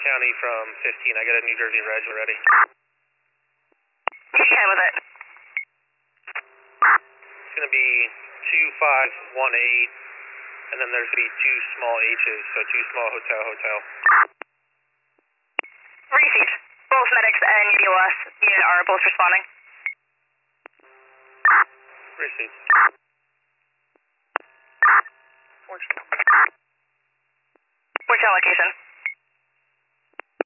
County from 15. I got a New Jersey reg already. Take your time with it. It's going to be 2518, and then there's going to be 2 small H's, so 2 small hotel. Received. Both medics and ULS unit are both responding. Received. What's your location?